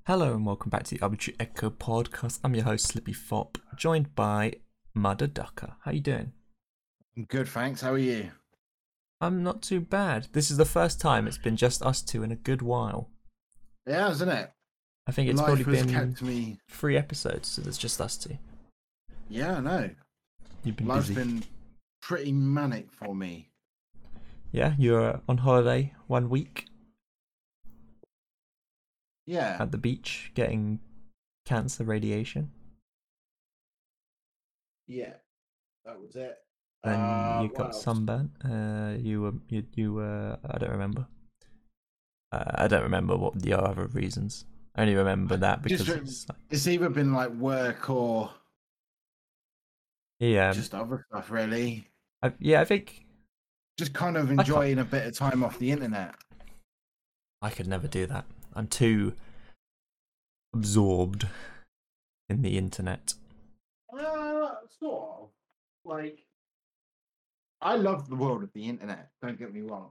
Hello and welcome back to the Arbitrary Echo podcast. I'm your host Slippy Fop, joined by Mudder Ducker. How you doing? I'm good, thanks. How are you? I'm not too bad. This is the first time it's been just us two in a good while. Yeah, isn't it? I think it's Life probably has been kept me. 3 episodes, so there's just us two. Yeah, I know. You've been Life's busy. been pretty manic for me. Yeah, you were on holiday 1 week Yeah, at the beach getting cancer radiation. yeah, that was it. Then you What got else? sunburnt. You were. I don't remember. I don't remember what the other reasons. I only remember that Just because it's like, it's either been like work or yeah, just other stuff, really. I think Just kind of I can't. enjoying a bit of time off the internet. I could never do that. I'm too absorbed in the internet. Sort of. Like, I love the world of the internet. Don't get me wrong.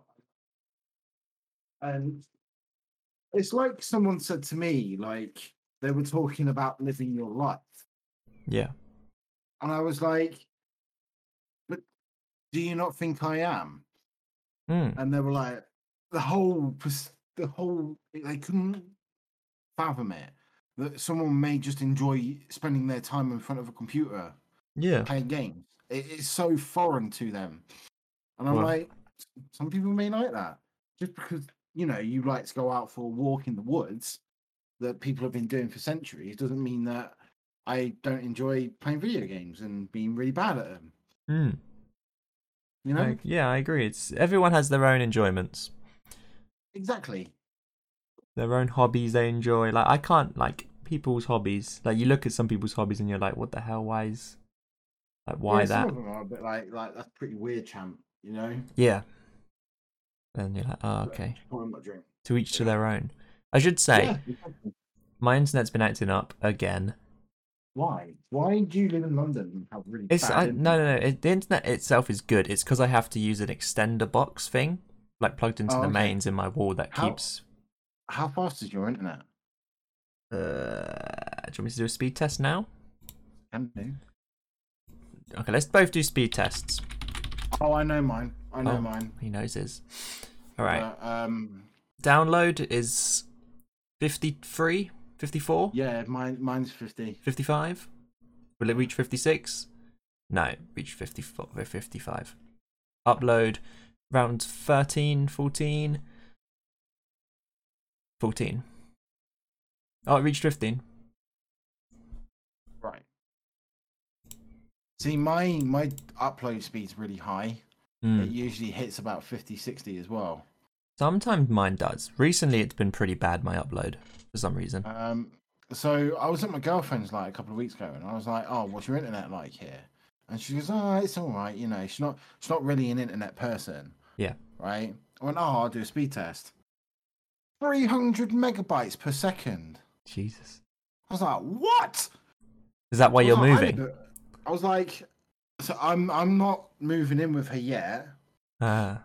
And it's like someone said to me, like they were talking about living your life. Yeah. And I was like, but do you not think I am? Mm. And they were like, they couldn't fathom it. That someone may just enjoy spending their time in front of a computer Yeah. playing games. It's so foreign to them. And I'm Well, like, some people may like that. Just because, you like to go out for a walk in the woods that people have been doing for centuries doesn't mean that I don't enjoy playing video games and being really bad at them. mm. You know? I agree. It's everyone has their own enjoyments, Exactly. their own hobbies they enjoy. Like I can't like people's hobbies. Like you look at some people's hobbies and you're like, what the hell? Why Yeah, some that? of them are a bit like that's pretty weird, champ, you know? Yeah. And you're like, oh, But okay. just pouring my drink. To each to Yeah. their own. I should say Yeah, exactly. my internet's been acting up again. Why? Why do you live in London and have really It's bad internet? no. The internet itself is good. It's because I have to use an extender box thing, like plugged into Oh, the okay. mains in my wall that How keeps. how fast is your internet? Do you want me to do a speed test now? Can do. Okay, let's both do speed tests. Oh, I know mine. I know Oh, mine. he knows his. All right. But Download is 53, 54, yeah, mine's 50. 55. Will it reach 56? No, it reached 54, 55. Upload around 13, 14. 14. Oh, it reached 15. Right. See, my upload speed's really high. It usually hits about 50, 60 as well. Sometimes mine does. Recently, it's been pretty bad, my upload, for some reason. So I was at my girlfriend's like a couple of weeks ago, and I was like, "Oh, what's your internet like here?" And she goes, "Oh, it's all right. You know, she's not really an internet person, Yeah. right?" I went, "Oh, I'll do a speed test. 300 megabytes per second." Jesus. I was like, "What?" Is that why I was you're like, moving? I was like, "So I'm not moving in with her yet. Ah.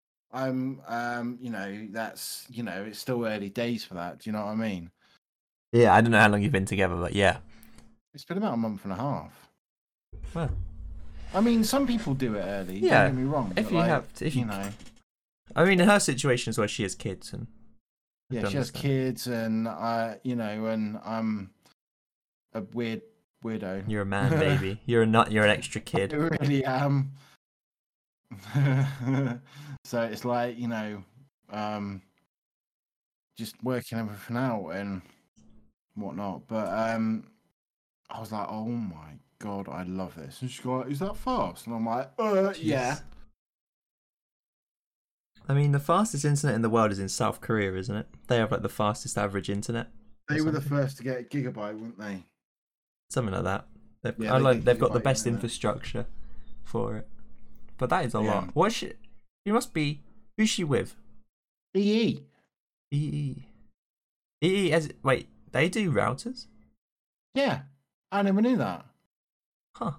That's it's still early days for that. Do you know what I mean?" Yeah, I don't know how long you've been together, but yeah. It's been about a month and a half. Well, I mean, some people do it early. Don't yeah. get me wrong. If But you like, have, if you, you know, I mean, in her situation is where she has kids, and I yeah, don't she has understand. kids, and and I'm a weirdo. You're a man, baby. You're a nut. You're an extra I kid. really am. So it's like um, just working everything out and whatnot. But I was like, oh my god, I love this. And she's like, is that fast? And I'm like, yeah. Jeez. I mean, the fastest internet in the world is in South Korea, isn't it? They have like the fastest average internet or They were the something. first to get gigabyte, weren't they? Something like that. Yeah, they get They've got the gigabyte best internet. infrastructure for it. But that is a Yeah. lot. What's she? You must be. Who's she with? EE. EE. EE. As wait, they do routers? Yeah, I never knew that. Huh.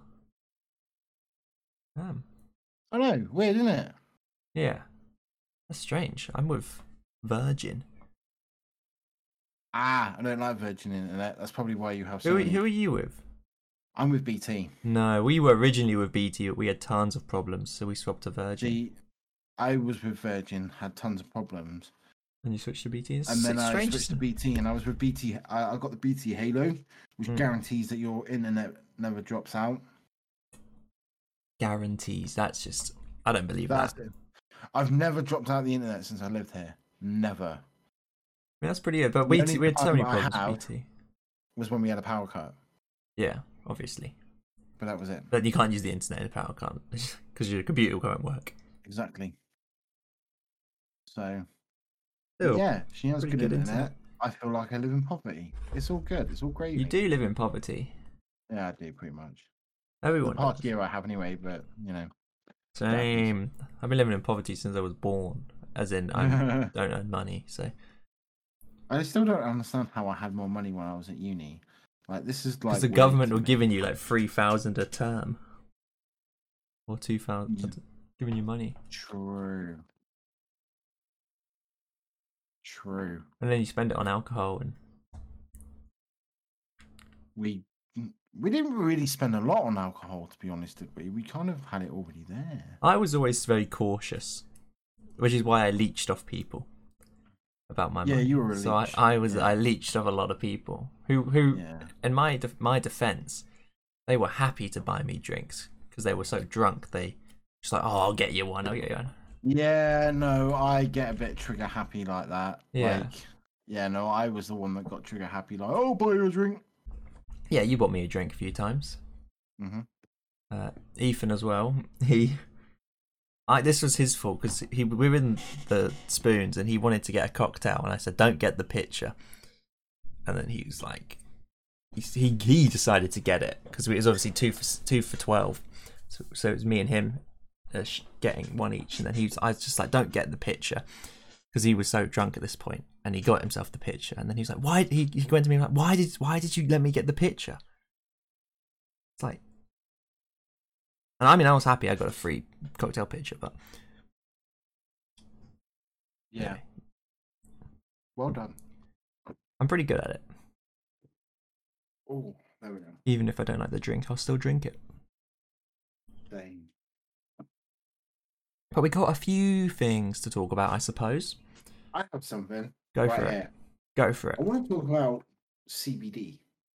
Damn. I know, weird, isn't it? Yeah. That's strange. I'm with Virgin. Ah, I don't like Virgin Internet. That's probably why you have Who Sony. are you with? I'm with BT. No, we were originally with BT. But we had tons of problems, so we swapped to Virgin. See, I was with Virgin, had tons of problems, And you switched to BT. and then I Strange. switched to BT, and I was with BT. I got the BT Halo, which guarantees that your internet never drops out. Guarantees. That's just. I don't believe That's that. it. I've never dropped out the internet since I lived here. Never. I mean, that's pretty good. But The we only had so time many I problems have- with BT. Was when we had a power cut, Yeah, obviously. but that was it. But you can't use the internet in a power cut because your computer won't work. Exactly. So, Still, yeah, she has pretty good good internet. I feel like I live in poverty. It's all good. It's all great. you do live in poverty. Yeah, I do pretty much. Everyone The past does. year I have anyway, but you know. Same. I've been living in poverty since I was born. As in, I don't earn money. So I still don't understand how I had more money when I was at uni. Like this is like because the weird government to were me. giving you like 3,000 a term or 2,000, giving you money, True. True. and then you spend it on alcohol. And We didn't really spend a lot on alcohol, to be honest, did we? We kind of had it already there. I was always very cautious, which is why I leached off people about my Yeah, money. you were a so leech. I leached off a lot of people who Yeah. in my defense, they were happy to buy me drinks because they were so drunk. They just like, oh, I'll get you one. I'll get you one. Yeah, no, I get a bit trigger happy like that. Yeah. Like, yeah, no, I was the one that got trigger happy, like, oh, buy you a drink. Yeah, you bought me a drink a few times. Mhm. Ethan as well. This was his fault because we were in the Spoons and he wanted to get a cocktail and I said, don't get the pitcher. And then he was like, he decided to get it because it was obviously two for 12. So it was me and him getting one each. And then I was just like, don't get the pitcher because he was so drunk at this point and he got himself the pitcher. And then he was like, why? He went to me like, why did you let me get the pitcher? It's like, and I mean, I was happy I got a free cocktail pitcher, but Yeah. anyway, Well done. I'm pretty good at it. Oh, there we go. Even if I don't like the drink, I'll still drink it. Same. But we got a few things to talk about, I suppose. I have something. Go right for it. here. Go for it. I want to talk about CBD.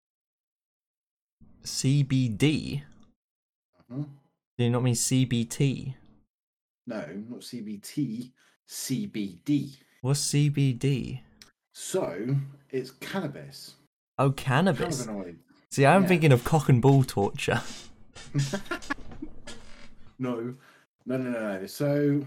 CBD? Uh-huh. Do you not mean CBT? No, not CBT, CBD. What's CBD? So, it's cannabis. Oh, cannabis. Cannabinoid. See, I'm Yeah. thinking of cock and ball torture. No. So,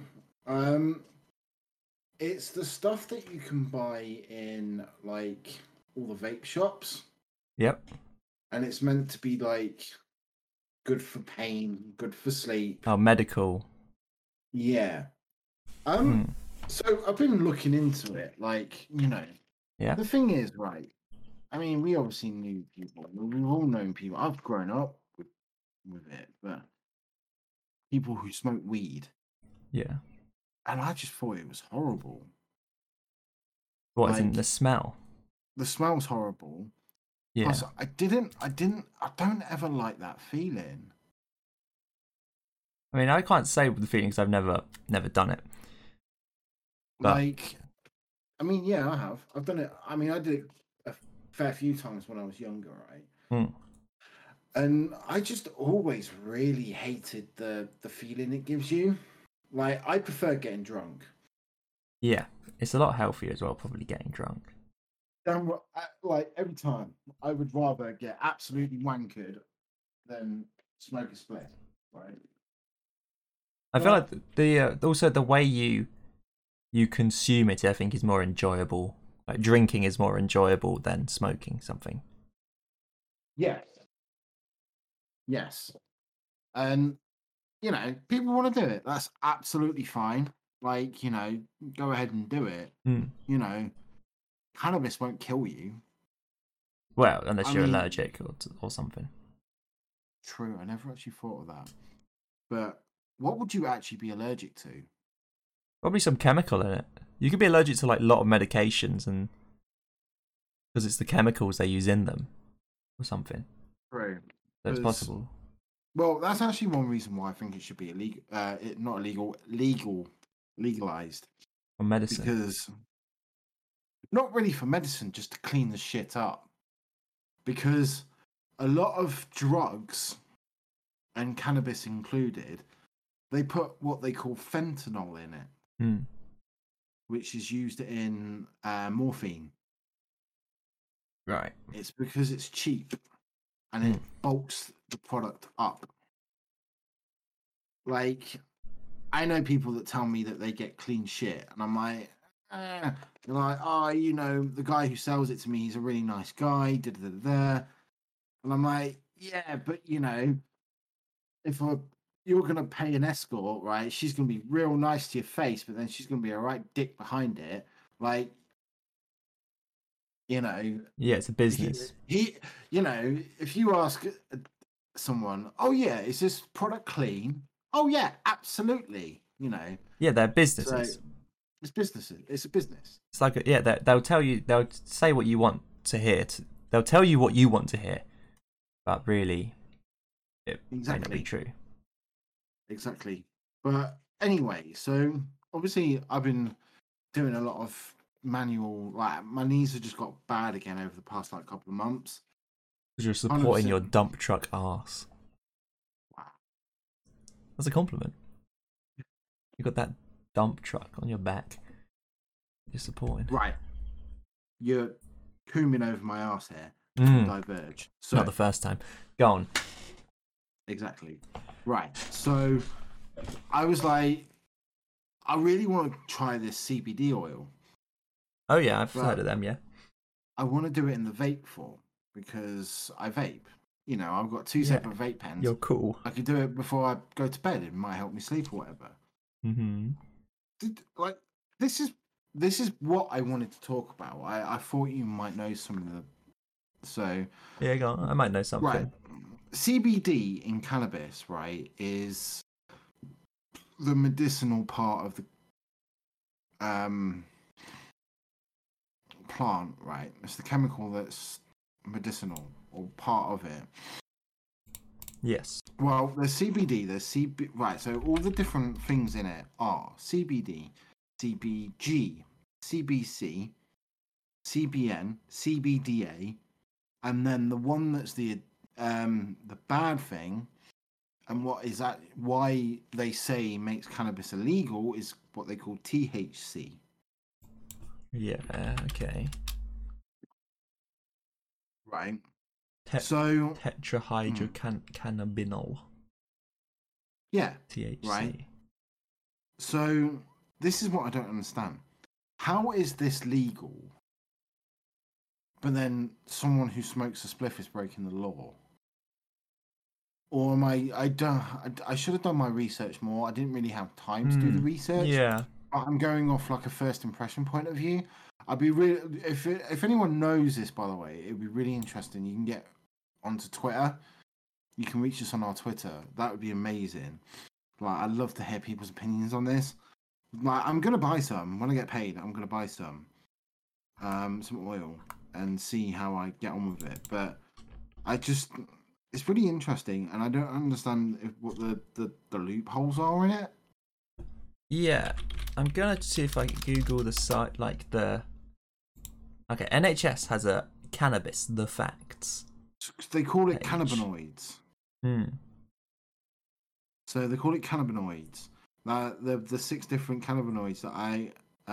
it's the stuff that you can buy in like all the vape shops, Yep. and it's meant to be like good for pain, good for sleep. Oh, medical. Yeah. Hmm. So I've been looking into it, like, you know. Yeah. The thing is, right, I mean, we obviously knew people. We've all known people. I've grown up with it, but people who smoke weed, Yeah. and I just thought it was horrible. What is in Like- the smell? The smell's horrible. Yeah. Plus, I don't ever like that feeling. I mean, I can't say with the feelings. I've never done it. But- Like, I mean, yeah, I have. I've done it. I mean, I did it a fair few times when I was younger, right? Hmm. And I just always really hated the feeling it gives you. Like, I prefer getting drunk. Yeah. It's a lot healthier as well, probably getting drunk. Like, every time, I would rather get absolutely wankered than smoke a split, right? I feel Well- like the also the way you consume it, I think, is more enjoyable. Like drinking is more enjoyable than smoking something. Yes. Yes. And, you know, people want to do it. That's absolutely fine. Like, you know, go ahead and do it. Hmm. You know, cannabis won't kill you. Well, unless I you're mean- allergic or something. True, I never actually thought of that. But what would you actually be allergic to? Probably some chemical in it. You could be allergic to like a lot of medications and Because it's the chemicals they use in them, or something. True. So it's 'Cause- possible. Well, that's actually one reason why I think it should be illegal. Not illegal, legalized. Or medicine. Because not really for medicine, just to clean the shit up. Because a lot of drugs, and cannabis included, they put what they call fentanyl in it, Hmm. which is used in morphine. Right. It's because it's cheap and it bulks the product up. Like, I know people that tell me that they get clean shit, and I'm like, They're like, oh, the guy who sells it to me, he's a really nice guy, da-da-da-da. And I'm like, yeah, but if you're gonna pay an escort, right? She's gonna be real nice to your face, but then she's gonna be a right dick behind it. Like, Yeah, it's a business. if you ask someone, oh yeah, is this product clean? Oh yeah, absolutely. Yeah, they're So businesses. it's businesses. It's a business. It's like they'll tell you, they'll say what you want to hear. They'll tell you what you want to hear, but really, it may not be Exactly. true. Exactly. But anyway, so obviously I've been doing a lot of manual. Like, my knees have just got bad again over the past couple of months. Because you're supporting 100%. your dump truck arse. Wow. That's a compliment. You got that dump truck on your back. You're supporting. Right. You're combing over my arse here. Mm, Diverge. So not the first time. Go on. exactly. Right. So I was like, I really want to try this CBD oil. Oh yeah, I've But heard of them. Yeah. I want to do it in the vape form because I vape. I've got two Yeah. separate vape pens. You're cool. I could do it before I go to bed. It might help me sleep or whatever. Mm-hmm. This is what I wanted to talk about. I thought you might know some of the. So Yeah, go on. I might know something. right, CBD in cannabis, right, is the medicinal part of the plant, right? It's the chemical that's medicinal or part of it. Yes. Well, there's CBD, there's CB, right? So all the different things in it are CBD, CBG, CBC, CBN, CBDA, and then the one that's the bad thing, and what is that? Why they say makes cannabis illegal is what they call THC. Yeah. Okay. Right. Te- So Tetrahydrocannabinol. yeah. THC. Right. So this is what I don't understand. How is this legal? But then someone who smokes a spliff is breaking the law. Or am I should have done my research more. I didn't really have time to do the research. Yeah. I'm going off like a first impression point of view. I'd be really if anyone knows this, by the way, it'd be really interesting. You can get onto Twitter. You can reach us on our Twitter. That would be amazing. Like, I'd love to hear people's opinions on this. Like, I'm gonna buy some when I get paid. I'm gonna buy some oil and see how I get on with it. But it's really interesting, and I don't understand what the loopholes are in it. Yeah. I'm gonna see if I can Google the site, like the. Okay, NHS has a cannabis, the facts. They call it Page. cannabinoids. So they call it cannabinoids. The 6 different cannabinoids that I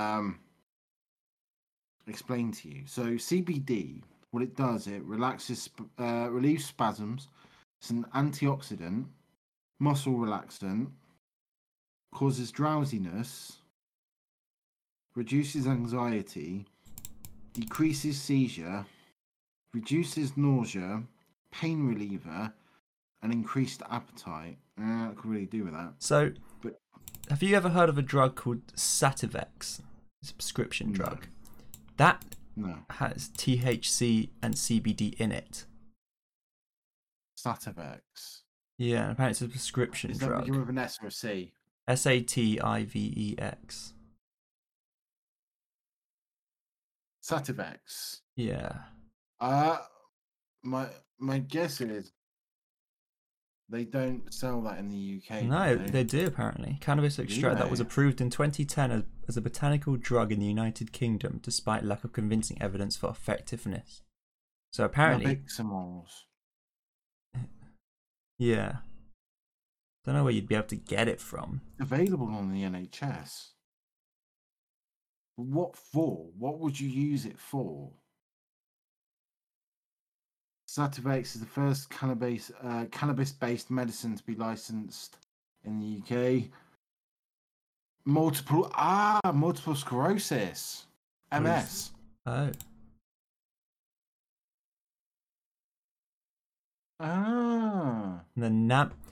explained to you. So CBD, what it does, it relieves spasms. It's an antioxidant, muscle relaxant, causes drowsiness, reduces anxiety, decreases seizure, reduces nausea, pain reliever, and increased appetite. I could really do with that. So, But- have you ever heard of a drug called Sativex? It's a prescription No. drug. That No. has THC and CBD in it. Sativex. Yeah, apparently it's a prescription Is that drug. begin with an S or a C? Sativex. Sativex. Yeah. Uh my my guess is they don't sell that in the UK, do No, they? they do apparently. Cannabis Do extract that was they? approved in 2010 as a botanical drug in the United Kingdom, despite lack of convincing evidence for effectiveness. So apparently, Nabiximols. yeah. Don't know where you'd be able to get it from. Available on the NHS. What for? What would you use it for? Sativex is the first cannabis-based medicine to be licensed in the UK. Multiple sclerosis, What is? MS. Oh, Ah, and then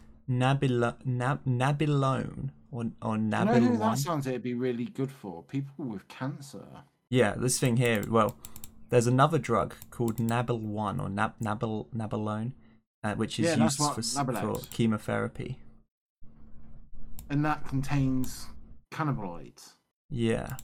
Nabilone or do you know who that Nabil1. sounds it'd be really good for? People with cancer. Yeah, this thing here. Well, there's another drug called Nabil1 or Nabilone, which is Yeah, that's used what for Nabilex. chemotherapy. And that contains cannabinoids. Yeah.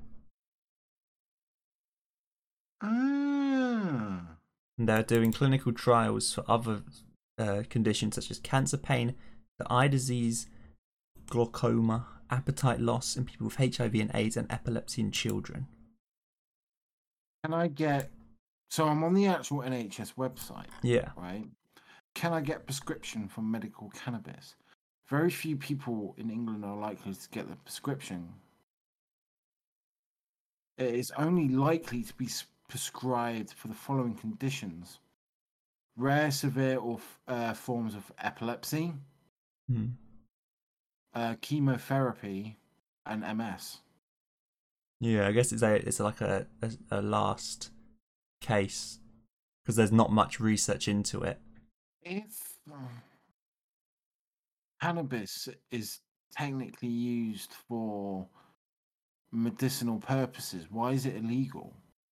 Ah. And they're doing clinical trials for other conditions such as cancer pain, the eye disease, glaucoma, appetite loss in people with HIV and AIDS, and epilepsy in children. Can I get? So I'm on the actual NHS website, Yeah. right? Can I get prescription for medical cannabis? Very few people in England are likely to get the prescription. It is only likely to be prescribed for the following conditions: rare, severe, or forms of epilepsy, Hmm. chemotherapy, and MS. Yeah, I guess it's like a last case because there's not much research into it. If cannabis is technically used for medicinal purposes, why is it illegal?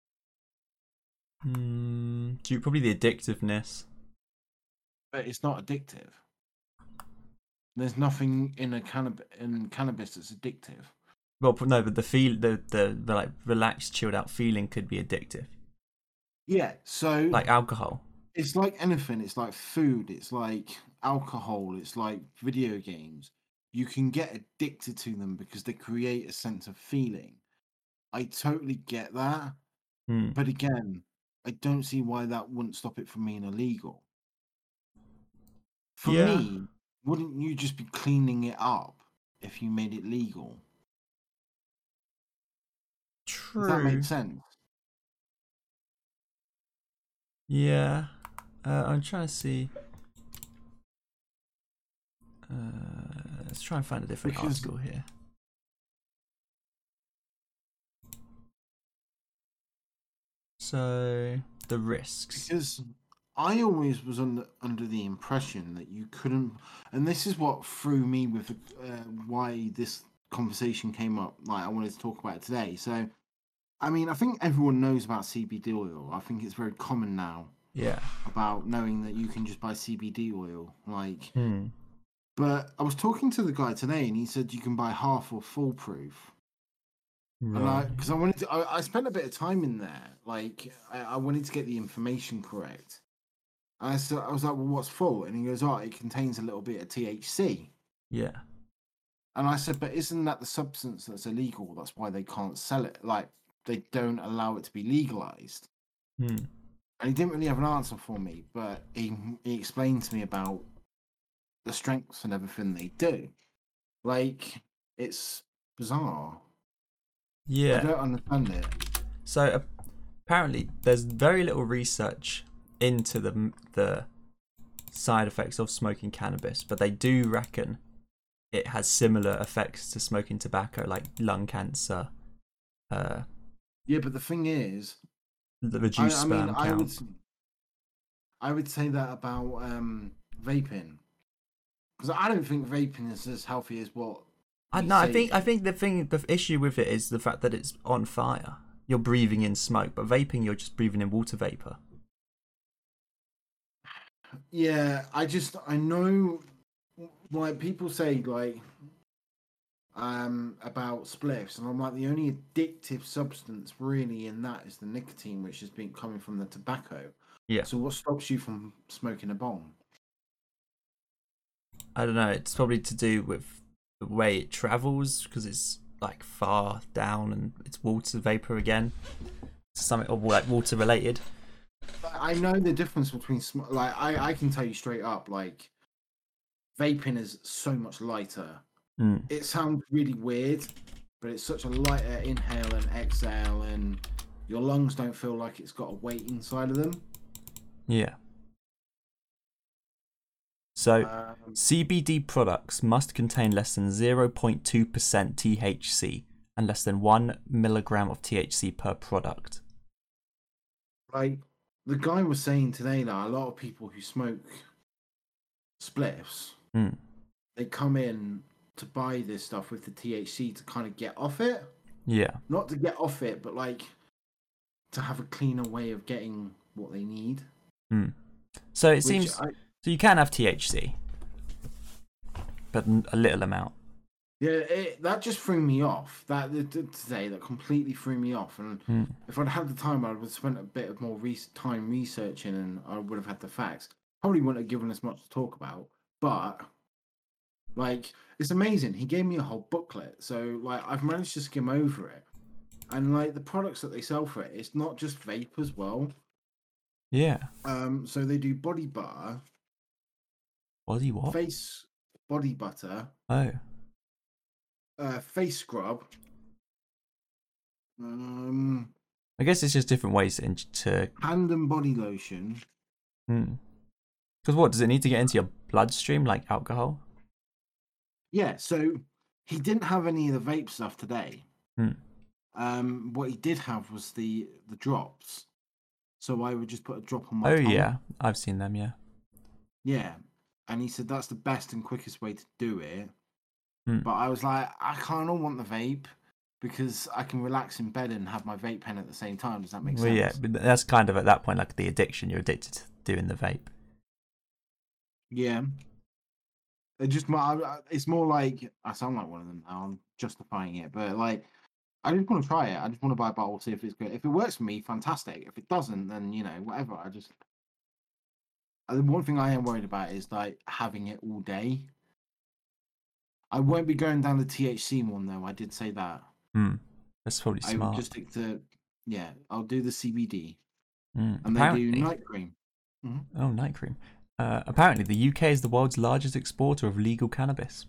Probably the addictiveness. But it's not addictive. There's nothing in cannabis that's addictive. Well, no, but the like relaxed, chilled out feeling could be addictive, Yeah, so like alcohol. it's like anything. It's like food. It's like alcohol. It's like video games. You can get addicted to them because they create a sense of feeling. I totally get that. Hmm. But again, I don't see why that wouldn't stop it from being illegal. For Yeah. me, wouldn't you just be cleaning it up if you made it legal? Does that make True. sense? Yeah. I'm trying to see. Let's try and find a different Because article here. So the risks. because I always was under the impression that you couldn't, and this is what threw me with why this conversation came up. Like I wanted to talk about it today. So, I mean, I think everyone knows about CBD oil. I think it's very common now Yeah. about knowing that you can just buy CBD oil. Like, Hmm. but I was talking to the guy today, and he said you can buy half or full proof. And Right. because I wanted to, I spent a bit of time in there. Like, I wanted to get the information correct. I was like, well, what's full? And he goes, oh, it contains a little bit of THC. Yeah. And I said, but isn't that the substance that's illegal? That's why they can't sell it. Like, they don't allow it to be legalized. Hmm. And he didn't really have an answer for me, but he explained to me about the strengths and everything they do. Like, it's bizarre. I Yeah. don't understand it. So apparently, there's very little research into the side effects of smoking cannabis, but they do reckon it has similar effects to smoking tobacco, like lung cancer, Yeah, but the thing is, the reduced I mean, sperm count. I would say that about vaping because I don't think vaping is as healthy as what we No, say. I think the issue with it is the fact that it's on fire. You're breathing in smoke, but vaping, you're just breathing in water vapor. Yeah, I know, like people say, like about spliffs, and I'm like, the only addictive substance really in that is the nicotine, which has been coming from the tobacco. Yeah. So what stops you from smoking a bong? I don't know. It's probably to do with the way it travels because it's like far down and it's water vapor again. Something or like water related. I know the difference between like I can tell you straight up, like vaping is so much lighter. It sounds really weird, but it's such a lighter inhale and exhale, and your lungs don't feel like it's got a weight inside of them. Yeah. So, CBD products must contain less than 0.2% THC and less than 1 milligram of THC per product. Like the guy was saying today that a lot of people who smoke spliffs, they come in to buy this stuff with the THC to kind of get off it. Yeah. Not to get off it, but like to have a cleaner way of getting what they need. So it seems... So you can have THC, but a little amount. Yeah, that just threw me off. That today, that completely threw me off. And if I'd had the time, I would have spent a bit of more time researching, and I would have had the facts. Probably wouldn't have given us much to talk about, but like, it's amazing. He gave me a whole booklet, so like, I've managed to skim over it, and like the products that they sell for it, it's not just vape as well. Yeah. So they do body butter. Body what? Face body butter. Oh. Face scrub. I guess it's just different ways to hand and body lotion. Because what does it need to get into your bloodstream like alcohol? Yeah. So he didn't have any of the vape stuff today. What he did have was the drops. So I would just put a drop on my tongue. Yeah, I've seen them. Yeah. Yeah. And he said that's the best and quickest way to do it. But I was like, I kind of want the vape because I can relax in bed and have my vape pen at the same time. Does that make sense? Well, yeah, but that's kind of at that point like the addiction. You're addicted to doing the vape. Yeah. It's more like, I sound like one of them now. I'm justifying it. But like, I just want to try it. I just want to buy a bottle, see if it's good. If it works for me, fantastic. If it doesn't, then, whatever. The one thing I am worried about is like having it all day. I won't be going down the THC one though. I did say that. That's probably smart. I would just stick to, I'll do the CBD. And apparently, they do night cream. Oh, night cream. Apparently, the UK is the world's largest exporter of legal cannabis.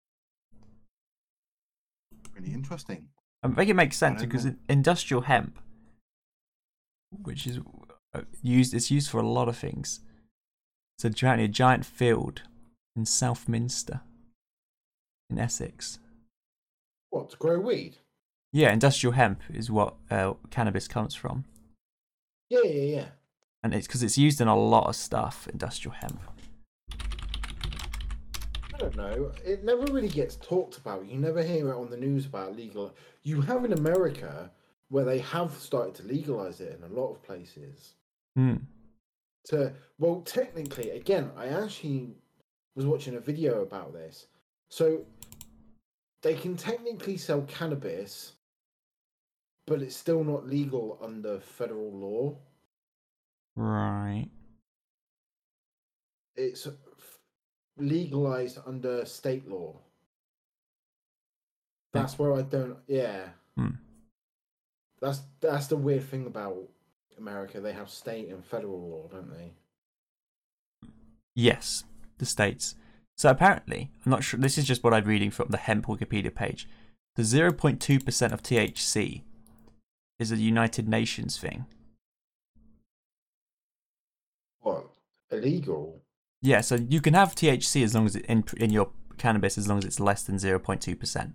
Really interesting. I think it makes sense because industrial hemp, which is used for a lot of things. So apparently a giant field in Southminster, in Essex. What, to grow weed? Yeah, industrial hemp is what cannabis comes from. Yeah. And it's because it's used in a lot of stuff, industrial hemp. I don't know. It never really gets talked about. You never hear it on the news about legal. You have in America where they have started to legalize it in a lot of places. Well, technically, again, I actually was watching a video about this. So they can technically sell cannabis, but it's still not legal under federal law. Right. It's legalized under state law. That's where I don't. Yeah. That's the weird thing about America. They have state and federal law, don't they? Yes, the states. So apparently, I'm not sure. This is just what I'm reading from the hemp Wikipedia page. The 0.2% of THC is a United Nations thing. What? Illegal? Yeah, so you can have THC as long as in your cannabis as long as it's less than 0.2%.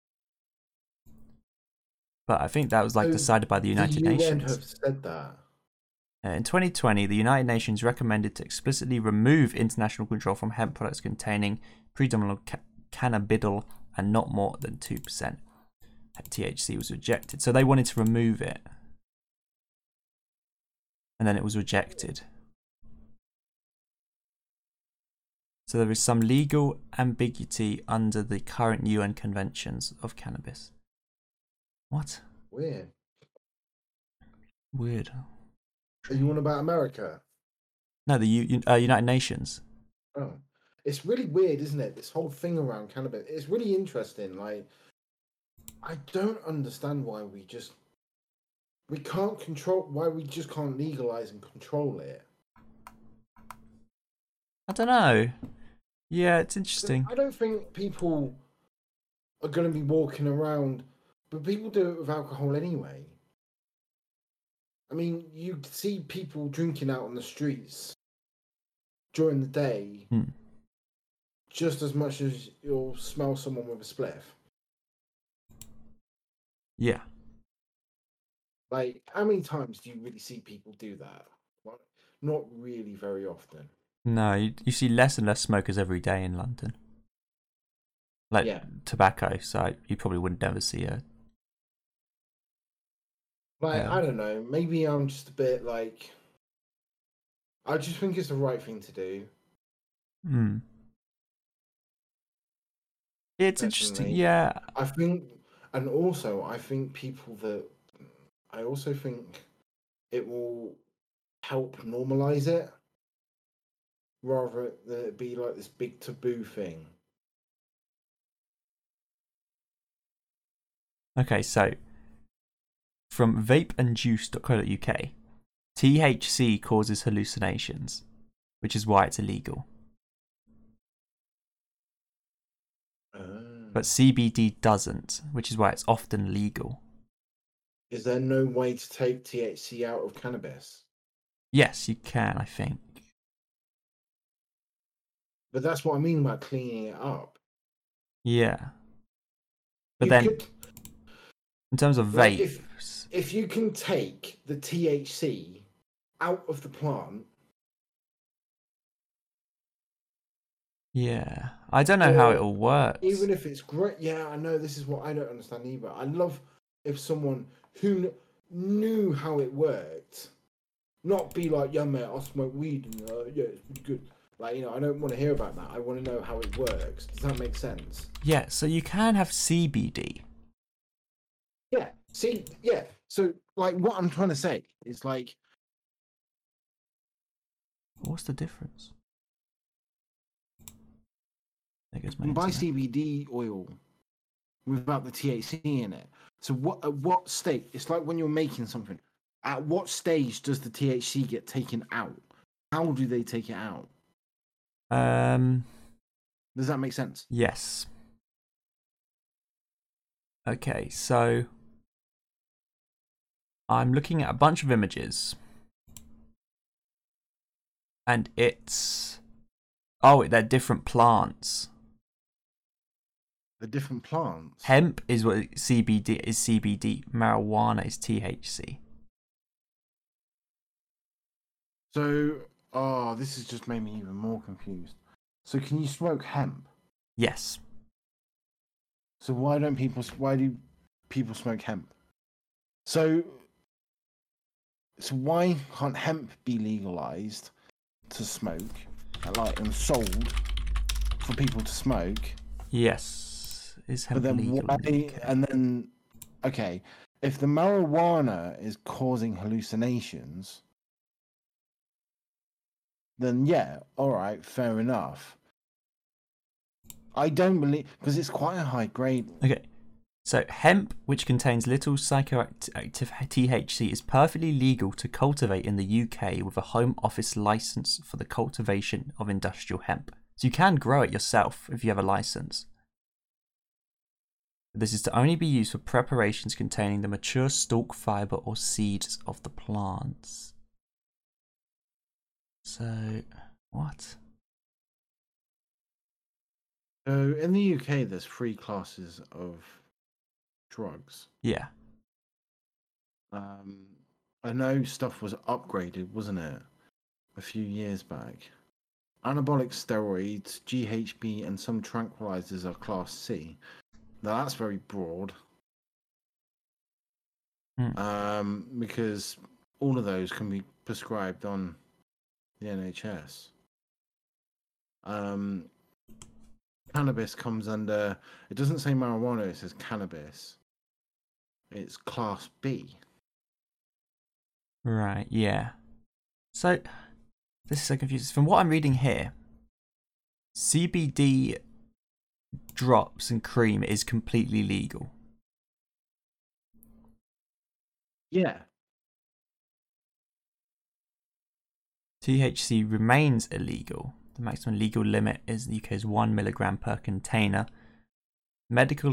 But I think that was decided by the United Nations. The UN have said that. In 2020, the United Nations recommended to explicitly remove international control from hemp products containing predominantly cannabidiol and not more than 2%. THC was rejected. So they wanted to remove it. And then it was rejected. So there is some legal ambiguity under the current UN conventions of cannabis. What? Weird. Weird. Are you on about America? No, the United Nations. Oh, it's really weird, isn't it? This whole thing around cannabis. It's really interesting. Like, I don't understand why we can't control. Why we just can't legalize and control it. I don't know. Yeah, it's interesting. I don't think people are going to be walking around, but people do it with alcohol anyway. I mean, you see people drinking out on the streets during the day just as much as you'll smell someone with a spliff. Yeah. Like, how many times do you really see people do that? Well, not really very often. No, you see less and less smokers every day in London. Like tobacco, so you probably wouldn't ever see a. Like, I don't know. Maybe I'm just a bit like. I just think it's the right thing to do. It's interesting, yeah. I think, and also I think people that. I also think it will help normalize it rather than it be like this big taboo thing. Okay, so from vapeandjuice.co.uk, THC causes hallucinations, which is why it's illegal. But CBD doesn't, which is why it's often legal. Is there no way to take THC out of cannabis? Yes, you can, I think. But that's what I mean by cleaning it up. Yeah. But then, in terms of vapes... If you can take the THC out of the plant... Yeah. I don't know how it all works. Even if it's great... Yeah, I know, this is what I don't understand either. I love if someone who knew how it worked, not be like, yeah, mate, I smoke weed and yeah, it's pretty good. Like, you know, I don't want to hear about that. I want to know how it works. Does that make sense? Yeah, so you can have CBD. Yeah, yeah. So, like, what I'm trying to say is, like... What's the difference? You can buy CBD oil without the THC in it. So at what stage? It's like when you're making something. At what stage does the THC get taken out? How do they take it out? Does that make sense? Yes. Okay, so I'm looking at a bunch of images. And it's... Oh, they're different plants. The different plants? Hemp is what CBD is CBD. Marijuana is THC. So, this has just made me even more confused. So can you smoke hemp? Yes. So why do people smoke hemp? So why can't hemp be legalized to smoke, and sold for people to smoke? Yes. Is hemp legal? And then, okay, if the marijuana is causing hallucinations, then yeah, all right, fair enough. I don't believe, because it's quite a high grade. Okay, so hemp, which contains little psychoactive THC, is perfectly legal to cultivate in the UK with a Home Office license for the cultivation of industrial hemp. So you can grow it yourself if you have a license. This is to only be used for preparations containing the mature stalk, fibre or seeds of the plants. So, what? So in the UK, there's 3 classes of drugs. Yeah. I know stuff was upgraded, wasn't it? A few years back. Anabolic steroids, GHB, and some tranquilizers are Class C. Now that's very broad. Because all of those can be prescribed on the NHS. cannabis comes under. It doesn't say marijuana; it says cannabis. It's Class B. Right, yeah. So, this is so confusing. From what I'm reading here, CBD drops and cream is completely legal. Yeah. THC remains illegal. The maximum legal limit is the UK's 1 milligram per container. Medicinal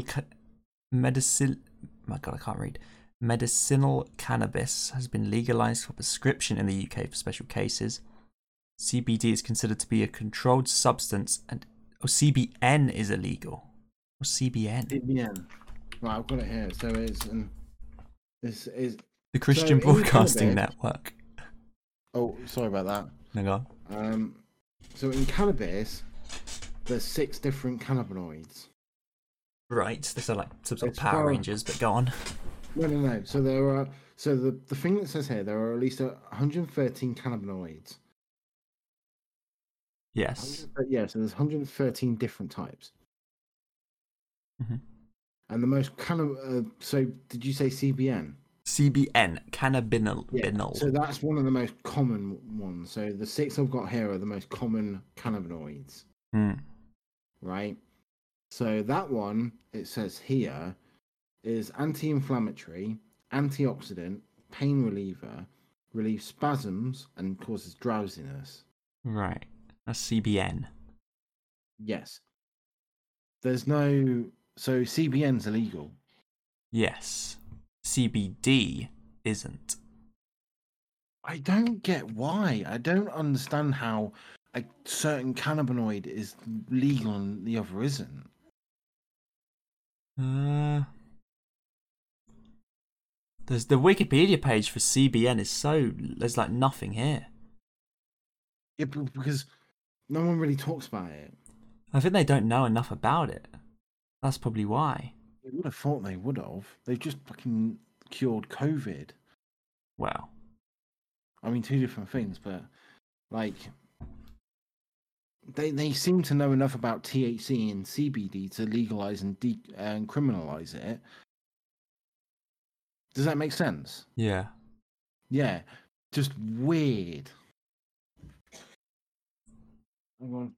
cannabis has been legalized for prescription in the UK for special cases. CBD is considered to be a controlled substance, and CBN is illegal. What's CBN? CBN. Right, I've got it here. So this is the Christian Broadcasting Network. Oh, sorry about that. No, go on. So in cannabis, there's 6 different cannabinoids. Right, these are like some sort of Power Rangers, but go on. No. So there are. So the thing that says here, there are at least 113 cannabinoids. Yes. Yeah. So there's 113 different types. Mm-hmm. And the most so did you say CBN? CBN, cannabinol. Yeah. So that's one of the most common ones. So the 6 I've got here are the most common cannabinoids. Right. So that one, it says here, is anti-inflammatory, antioxidant, pain reliever, relieves spasms, and causes drowsiness. Right. That's CBN. Yes. There's no... So CBN's illegal. Yes. CBD isn't. I don't get why. I don't understand how a certain cannabinoid is legal and the other isn't. There's the Wikipedia page for CBN is there's like nothing here. Yeah, because no one really talks about it. I think they don't know enough about it. That's probably why. You would have thought they would have. They've just fucking cured COVID. Well, I mean, 2 different things, but like they seem to know enough about THC and CBD to legalize and criminalize it. Does that make sense? Yeah. Yeah. Just weird. Hang on.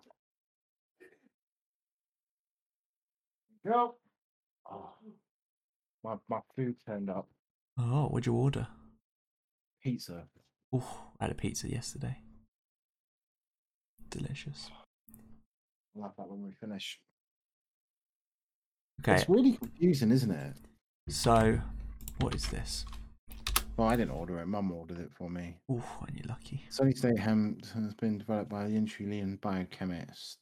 Go. Oh, my food turned up. Oh, what'd you order? Pizza. Oh, I had a pizza yesterday. Delicious. I'll have that when we finish. Okay. It's really confusing, isn't it? So, what is this? Well, I didn't order it. Mum ordered it for me. Oh, and you're lucky. Sunny State Hemp has been developed by the Chilean biochemists.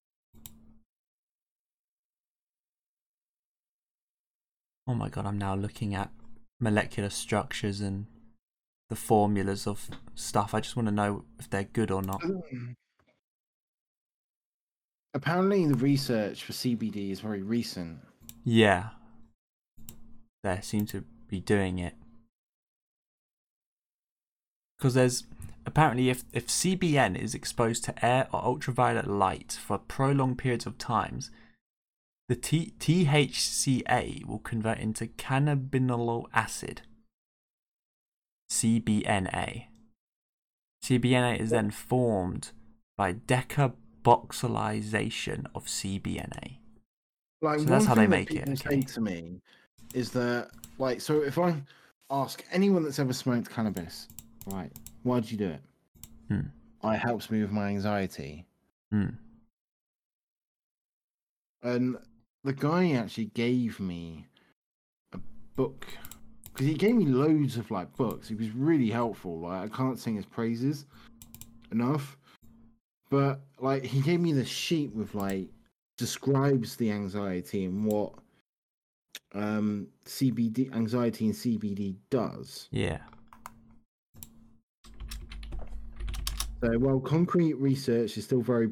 Oh my god, I'm now looking at molecular structures and the formulas of stuff. I just want to know if they're good or not. Apparently, the research for CBD is very recent. Yeah. They seem to be doing it. Because there's... Apparently, if CBN is exposed to air or ultraviolet light for prolonged periods of times, the THCA will convert into cannabinol acid, CBNA. CBNA is then formed by decarboxylation of CBNA. Like, so that's how they make it. Okay. Say to me is that, like, so if I ask anyone that's ever smoked cannabis, right, why did you do it? It helps me with my anxiety. And the guy actually gave me a book, because he gave me loads of like books. He was really helpful. Like, I can't sing his praises enough, but like he gave me the sheet with like describes the anxiety and what CBD anxiety and CBD does. Yeah. So while concrete research is still very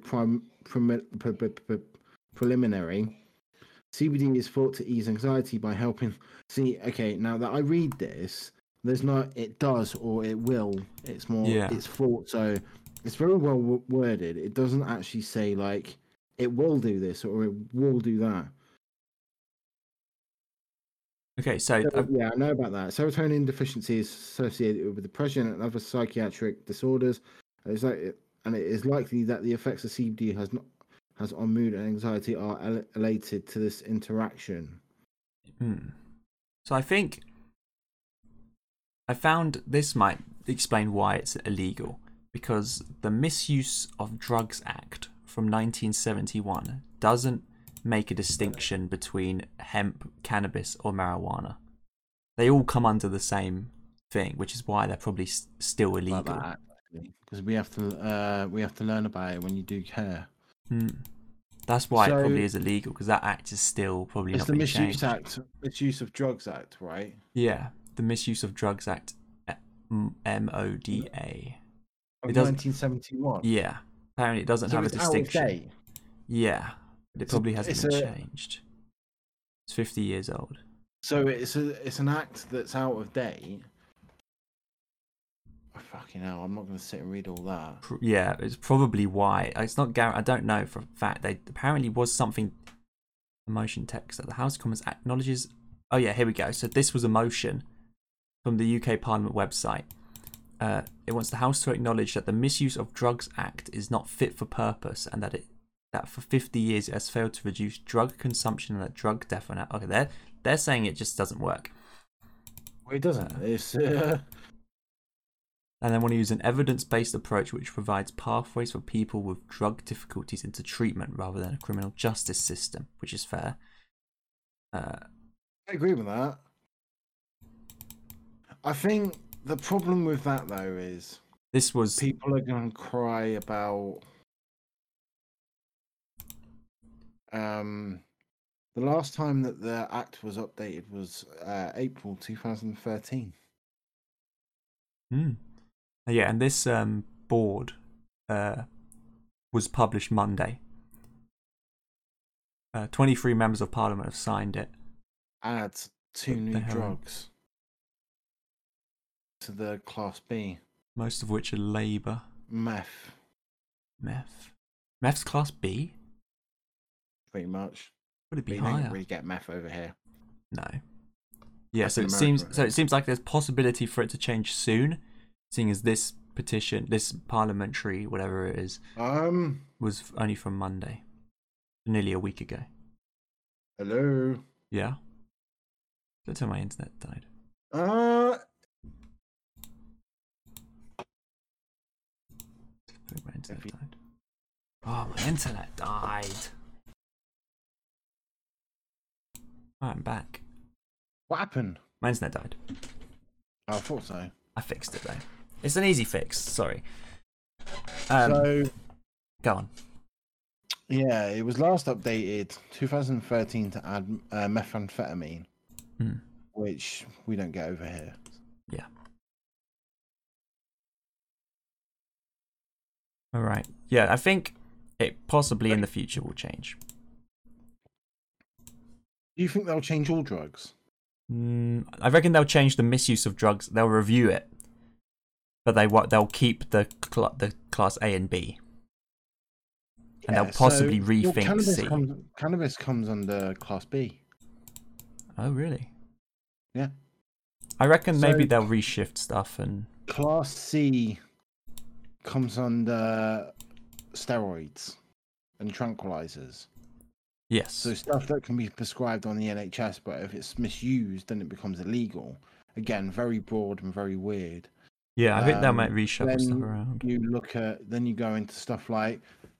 preliminary, CBD is thought to ease anxiety by helping. See, okay, now that I read this, there's not it does or it will. It's more it's thought. So it's very well worded. It doesn't actually say like it will do this or it will do that. Okay, so Yeah, I know about that. Serotonin deficiency is associated with depression and other psychiatric disorders. And it is likely that the effects of CBD has on mood and anxiety are related to this interaction. So I think I found this might explain why it's illegal, because the Misuse of Drugs Act from 1971 doesn't make a distinction between hemp, cannabis, or marijuana. They all come under the same thing, which is why they're probably still illegal. Because we have to learn about it when you do care. That's why it probably is illegal, because that act is still probably not being changed. It's the Misuse of Drugs Act, right? Yeah, the Misuse of Drugs Act, MODA. Of 1971. Yeah, apparently it doesn't have a distinction. Out of date. Yeah, but it probably hasn't been changed. It's 50 years old. So it's an act that's out of date. Oh, fucking hell, I'm not going to sit and read all that. Yeah, it's probably why. It's not I don't know for a fact. They apparently was something. A motion text that the House of Commons acknowledges. Oh yeah, here we go. So this was a motion from the UK Parliament website. It wants the House to acknowledge that the Misuse of Drugs Act is not fit for purpose, and that for 50 years it has failed to reduce drug consumption and that drug death. Okay, they're saying it just doesn't work. Well, it doesn't. It's and they want to use an evidence-based approach which provides pathways for people with drug difficulties into treatment rather than a criminal justice system, which is fair. I agree with that. I think the problem with that, though, is people are going to cry about the last time that the Act was updated was April 2013. Yeah, and this board was published Monday. 23 members of Parliament have signed it. Adds 2 new drugs to the Class B. Most of which are Labour. Meth. Meth's Class B? Pretty much. Would it be higher? higher? You don't really get meth over here. No. Yeah, so it seems like there's possibility for it to change soon, seeing as this petition, this parliamentary, whatever it is, was only from Monday, nearly a week ago. Hello. Yeah. Don't tell my internet died. My internet died. Oh, my internet died. Oh, I'm back. What happened? My internet died. Oh, I thought so. I fixed it though. It's an easy fix. Sorry. So, go on. Yeah, it was last updated 2013 to add methamphetamine, which we don't get over here. Yeah. All right. Yeah, I think it possibly in the future will change. Do you think they'll change all drugs? I reckon they'll change the misuse of drugs. They'll review it, but they'll keep the class A and B, and they'll possibly rethink C. Cannabis comes under Class B. Oh, really? Yeah. I reckon maybe they'll reshift stuff and. Class C comes under steroids and tranquilizers. Yes. So stuff that can be prescribed on the NHS, but if it's misused, then it becomes illegal. Again, very broad and very weird. Yeah, I think they might reshuffle stuff around. Then you go into stuff like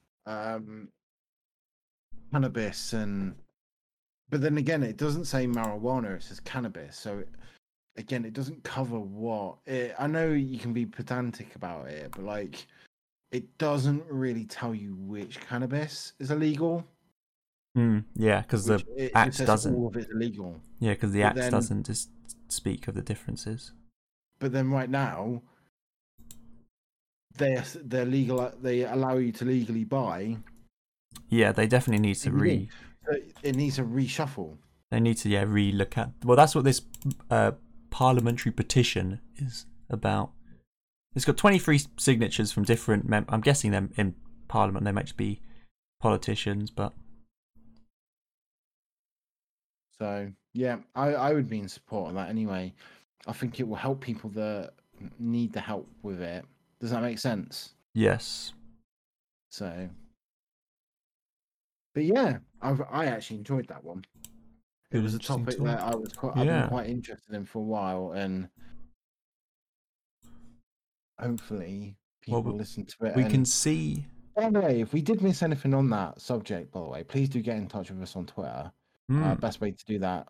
cannabis but then again, it doesn't say marijuana; it says cannabis. So again, it doesn't cover what. I know you can be pedantic about it, but like, it doesn't really tell you which cannabis is illegal. Yeah, because the Act doesn't. All of it illegal. Yeah, because the Act doesn't just speak of the differences. But then right now, they're legal. They allow you to legally buy. Yeah, they definitely need to It needs a reshuffle. They need to re-look at. Well, that's what this parliamentary petition is about. It's got 23 signatures from different. I'm guessing them in Parliament. They might just be politicians, but So yeah, I would be in support of that anyway. I think it will help people that need the help with it. Does that make sense? yes, So, but yeah, I actually enjoyed that one. It was a interesting topic talk. that I've been quite interested in for a while, and hopefully people Well, listen to it. we and can see. by the way, if we did miss anything on that subject, by the way, please do get in touch with us on Twitter. Best way to do that,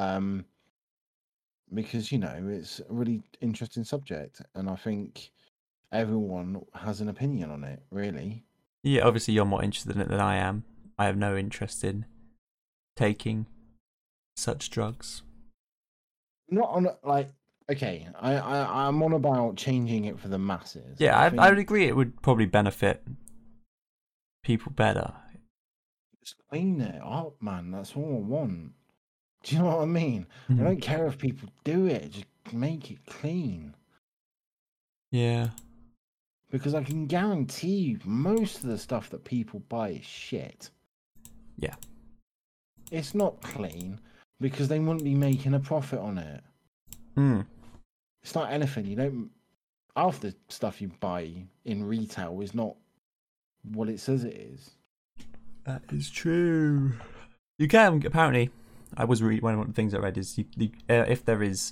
because it's a really interesting subject, and I think everyone has an opinion on it. Really, Yeah, obviously you're more interested in it than I am. I have no interest in taking such drugs. not on like okay. I'm on about changing it for the masses. Yeah, I I would agree. It would probably benefit people better. just clean it up, man. That's all I want. Do you know what I mean? I Mhm. don't care if people do it. Just make it clean. Yeah. Because I can guarantee you most of the stuff that people buy is shit. Yeah. It's not clean because they wouldn't be making a profit on it. It's not anything. You don't. Half the stuff you buy in retail is not what it says it is. That is true. You can apparently. I was reading one of the things I read is if there is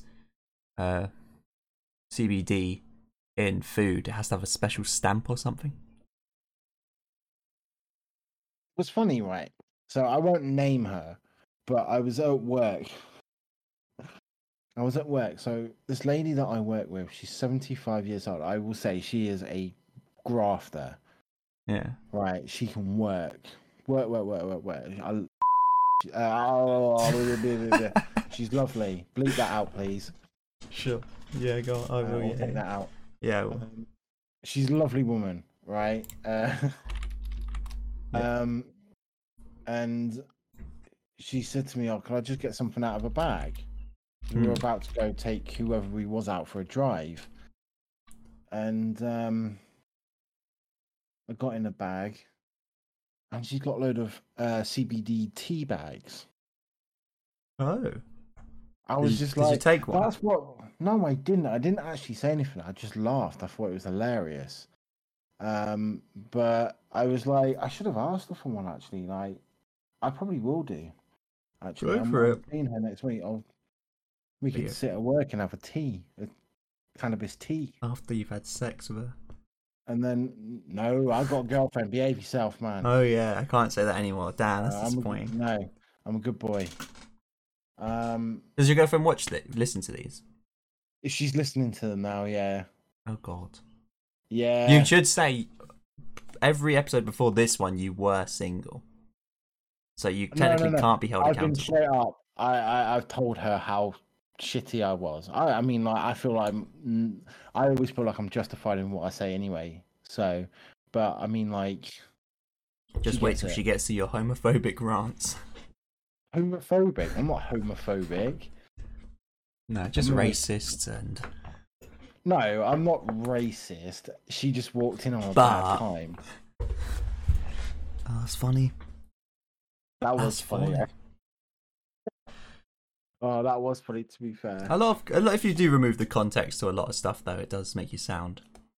CBD in food, it has to have a special stamp or something. What's funny, right? So I won't name her, but I was at work. So this lady that I work with, she's 75 years old. I will say she is a grafter. Yeah. Right? She can work. She's lovely. Bleep that out, please. Sure. Yeah, go on. I will. I'll take that out. Yeah. I will. She's a lovely woman, right? And she said to me, "Oh, can I just get something out of a bag?" We were about to go take whoever we was out for a drive, and I got in a bag, and she's got a load of CBD tea bags. Oh. I was just like, did you take one? "That's what." No, I didn't. I didn't actually say anything. I just laughed. I thought it was hilarious. But I was like, I should have asked her for one actually. Like, I probably will do. Actually, Go for it. I'm seeing her next week. We could sit at work and have a cannabis tea. After you've had sex with her. And then, no, I've got a girlfriend. Behave yourself, man. Oh yeah, I can't say that anymore. Damn, that's disappointing. No, I'm a good boy. Does your girlfriend listen to these? If she's listening to them now, yeah. Oh god. Yeah. You should say every episode before this one you were single, so you technically can't be held accountable. I've been straight up. I've told her how shitty I was. I mean, like, I always feel like I'm justified in what I say anyway. So, but I mean, like, just wait till she gets to your homophobic rants. Homophobic? I'm not homophobic. No, just racist and. No, I'm not racist. She just walked in on a bad time. Oh, that's funny. That was funny. Oh, that was funny, to be fair. A lot if you do remove the context to a lot of stuff, though, it does make you sound.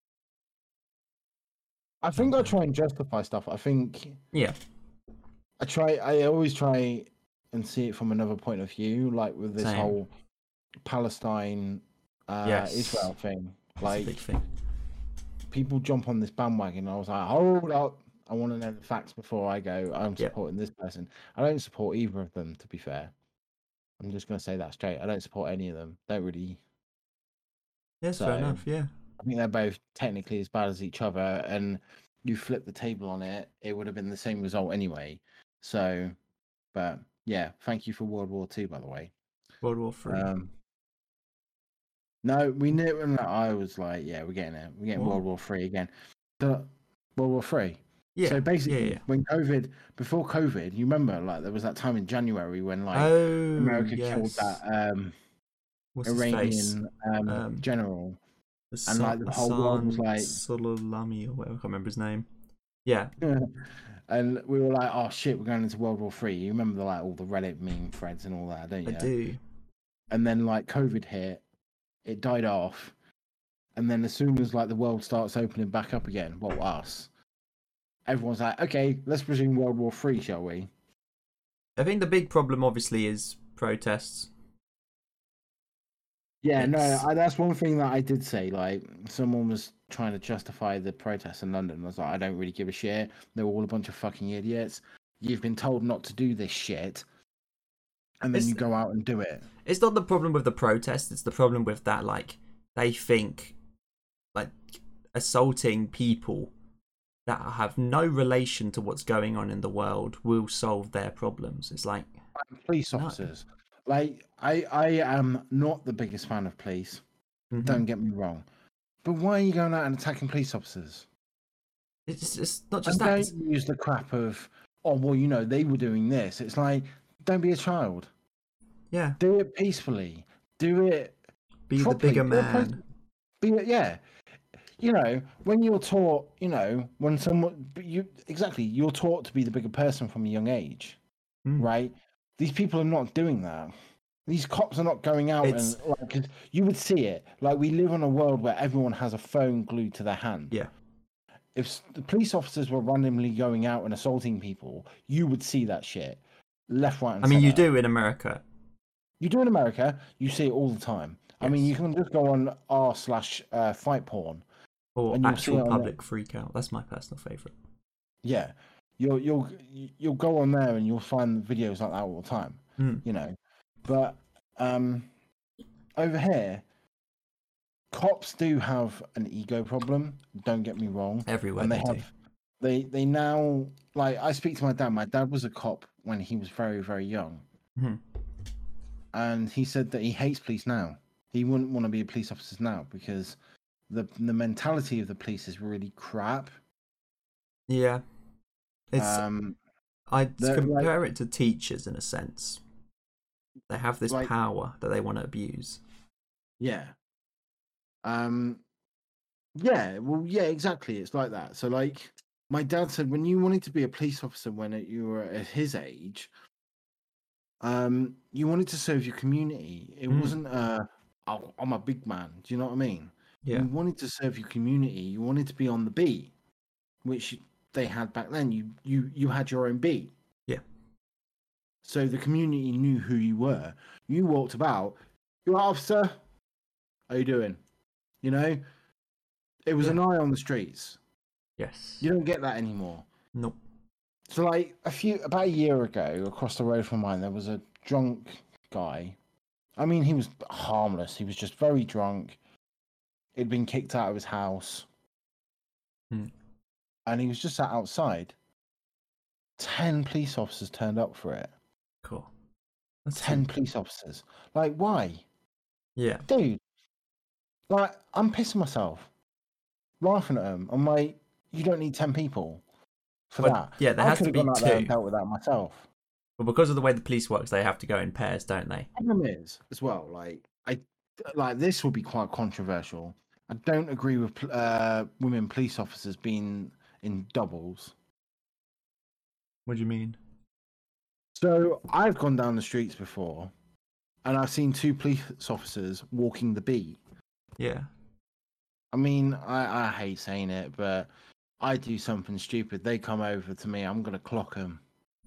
I think I try and justify stuff. I think. Yeah. I always try and see it from another point of view, like with this whole Palestine, Israel thing. Like, a big thing. People jump on this bandwagon. I was like, hold up. I want to know the facts before I go. I'm supporting this person. I don't support either of them, to be fair. I'm just going to say that straight. I don't support any of them. Don't really. Yes, fair enough, yeah. I think they're both technically as bad as each other. And you flip the table on it, it would have been the same result anyway. So, but yeah, thank you for World War II, by the way. World War III. No, we knew, and I was like, yeah, we're getting it. We're getting World War III again. World War III. Yeah. So basically, when before COVID, you remember, like, there was that time in January when, like, America killed that Iranian general. And like the whole world was Hassan like, Soleimani or whatever. I can't remember his name. Yeah, and we were like, oh shit, we're going into World War Three. You remember like all the Reddit meme threads and all that, don't I you? do. And then like COVID hit, it died off, and then as soon as like the world starts opening back up again, well, us, everyone's like, okay, let's resume World War Three, shall we? I think the big problem, obviously, is protests. Yeah, no, It's that's one thing that I did say. Like, someone was trying to justify the protests in London. I was like, I don't really give a shit. They're all a bunch of fucking idiots. You've been told not to do this shit, and then it's you go out and do it. it's not the problem with the protests. It's the problem with that. Like they think, like assaulting people that have no relation to what's going on in the world will solve their problems. It's like Police no. officers. Like, I am not the biggest fan of police. Mhm. Don't get me wrong. But why are you going out and attacking police officers? It's not And just that. don't It's, use the crap of, oh, well, you know, they were doing this. It's like, don't be a child. yeah, Do it peacefully. Do it be the properly. bigger Do it man. yeah. You know, when you're taught, you know, when someone, you're taught to be the bigger person from a young age, Mm. right? These people are not doing that. These cops are not going out It's and like 'cause you would see it. Like we live in a world where everyone has a phone glued to their hand. yeah. If the police officers were randomly going out and assaulting people, you would see that shit left, right, and I mean, you center. do in America. You do in America. You see it all the time. I mean, Yes. you can just go on r/fight porn, Or and you'll see actual it on public freak out. That's my personal favourite. yeah. You'll go on there and you'll find videos like that all the time. Mm. You know, but over here, cops do have an ego problem. Don't get me wrong. Everywhere And they do. they now, like, I speak to my dad. My dad was a cop when he was very, very young. Mhm. And he said that he hates police now. He wouldn't want to be a police officer now because the mentality of the police is really crap. Yeah. It's I'd they're compare it to teachers in a sense. They have this like power that they want to abuse. yeah. Yeah, well, yeah, exactly. It's like that. So, like, my dad said when you wanted to be a police officer when you were at his age, you wanted to serve your community. It wasn't oh, I'm a big man. Do you know what I mean? Yeah. You wanted to serve your community. You wanted to be on the beat, which they had back then. You had your own beat. Yeah. So the community knew who you were. You walked about. You're officer. How you doing? You know, it was an eye on the streets. Yes. You don't get that anymore. Nope. So, like, about a year ago, across the road from mine, there was a drunk guy. I mean, he was harmless. He was just very drunk. He'd been kicked out of his house. And he was just sat outside. 10 police officers turned up for it. Cool. That's 10 police officers. Like, why? Yeah. Dude, like, I'm pissing myself. Laughing at them. I'm like, you don't need 10 people for that. Yeah, there I has to could have be gone out there and two. dealt with that myself. But because of the way the police works, they have to go in pairs, don't they? Problem is, as well, like this will be quite controversial. I don't agree with women police officers being in doubles. What do you mean? So I've gone down the streets before, and I've seen 2 police officers walking the beat. Yeah. I mean, I hate saying it, but I do something stupid. They come over to me. I'm gonna clock them.